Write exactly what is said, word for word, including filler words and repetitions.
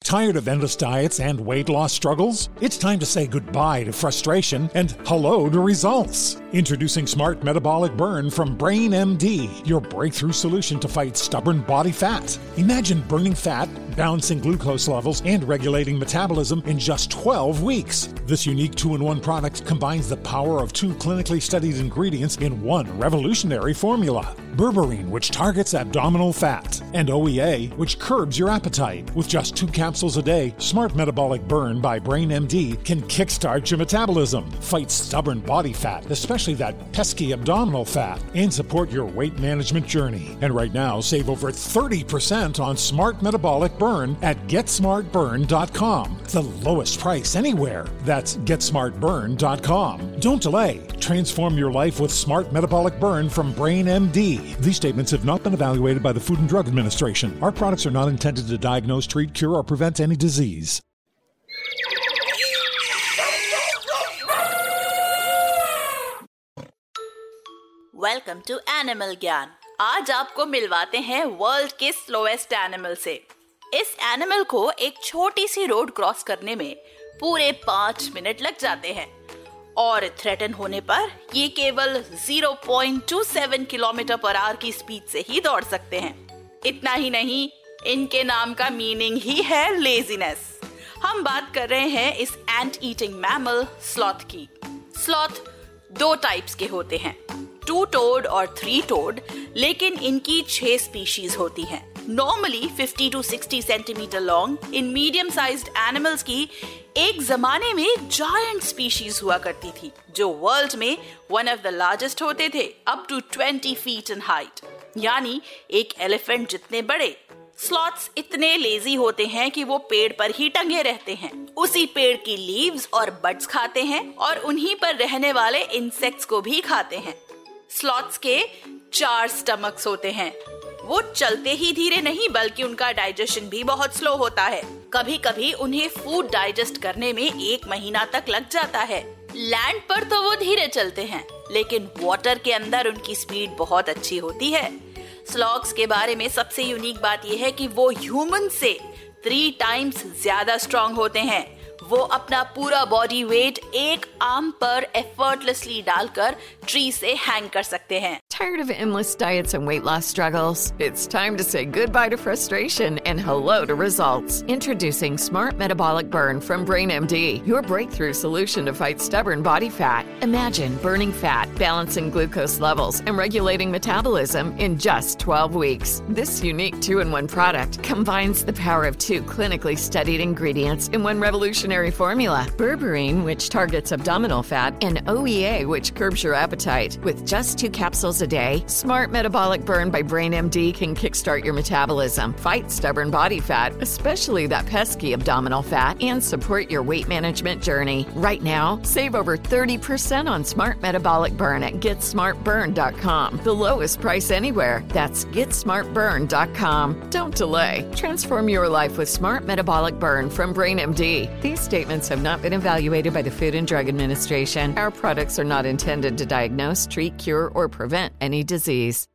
Tired of endless diets and weight loss struggles? It's time to say goodbye to frustration and hello to results. Introducing Smart Metabolic Burn from Brain M D, your breakthrough solution to fight stubborn body fat. Imagine burning fat, balancing glucose levels, and regulating metabolism in just twelve weeks. This unique two-in-one product combines the power of two clinically studied ingredients in one revolutionary formula. Berberine, which targets abdominal fat, and O E A, which curbs your appetite. With just two capsules a day, Smart Metabolic Burn by Brain M D can kickstart your metabolism, fight stubborn body fat, especially that pesky abdominal fat, and support your weight management journey. And right now, save over thirty percent on Smart Metabolic Burn at get smart burn dot com. The lowest price anywhere. That's get smart burn dot com. Don't delay. Transform your life with Smart Metabolic Burn from Brain M D. These statements have not been evaluated by the Food and Drug Administration. Our products are not intended to diagnose, treat, cure, or prevent any disease. Welcome to animal Gyan. आज आपको मिलवाते हैं world के slowest animal से। इस animal को एक छोटी सी road cross करने में पूरे पाँच मिनट लग जाते हैं और थ्रेटन होने पर ये केवल zero point two seven kilometre per hour की स्पीड से ही दौड़ सकते हैं। इतना ही नहीं, इनके नाम का मीनिंग ही है लेजीनेस। हम बात कर रहे हैं इस एंट ईटिंग मैमल स्लॉथ की। स्लॉथ दो टाइप्स के होते हैं, टू टोड और थ्री टोड, लेकिन इनकी छह स्पीशीज होती हैं। Normally fifty to sixty centimetre long इन मीडियम साइज्ड एनिमल्स की एक जमाने में जायंट स्पीशीज हुआ करती थी, जो वर्ल्ड में वन ऑफ द लार्जेस्ट होते थे, up to twenty feet in height, यानी एक एलिफेंट जितने बड़े। स्लॉथ्स इतने लेजी होते हैं कि वो पेड़ पर ही टंगे रहते हैं, उसी पेड़ की लीव्स और बड्स खाते हैं और उन्हीं पर रहने वाले इंसेक्ट्स को भी खाते हैं। स्लॉथ्स के चार स्टमक्स होते हैं। वो चलते ही धीरे नहीं, बल्कि उनका डाइजेशन भी बहुत स्लो होता है। कभी कभी उन्हें फूड डाइजेस्ट करने में एक महीना तक लग जाता है। लैंड पर तो वो धीरे चलते हैं, लेकिन वाटर के अंदर उनकी स्पीड बहुत अच्छी होती है। स्लॉथ्स के बारे में सबसे यूनिक बात यह है कि वो ह्यूमन से थ्री टाइम्स ज्यादा स्ट्रॉन्ग होते हैं। वो अपना पूरा बॉडी वेट एक आर्म पर एफर्टलेसली डालकर ट्री से हैंग कर सकते हैं। Tired of endless diets and weight loss struggles? It's time to say goodbye to frustration and hello to results. Introducing Smart Metabolic Burn from Brain M D, your breakthrough solution to fight stubborn body fat. Imagine burning fat, balancing glucose levels, and regulating metabolism in just twelve weeks. This unique two-in-one product combines the power of two clinically studied ingredients in one revolutionary formula. Berberine, which targets abdominal fat, and O E A, which curbs your appetite. With just two capsules a day, Smart Metabolic Burn by Brain M D can kickstart your metabolism, fight stubborn body fat, especially that pesky abdominal fat, and support your weight management journey. Right now, save over thirty percent on Smart Metabolic Burn at get smart burn dot com. The lowest price anywhere. That's get smart burn dot com. Don't delay. Transform your life with Smart Metabolic Burn from Brain M D. These statements have not been evaluated by the Food and Drug Administration. Our products are not intended to diagnose, treat, cure, or prevent any disease.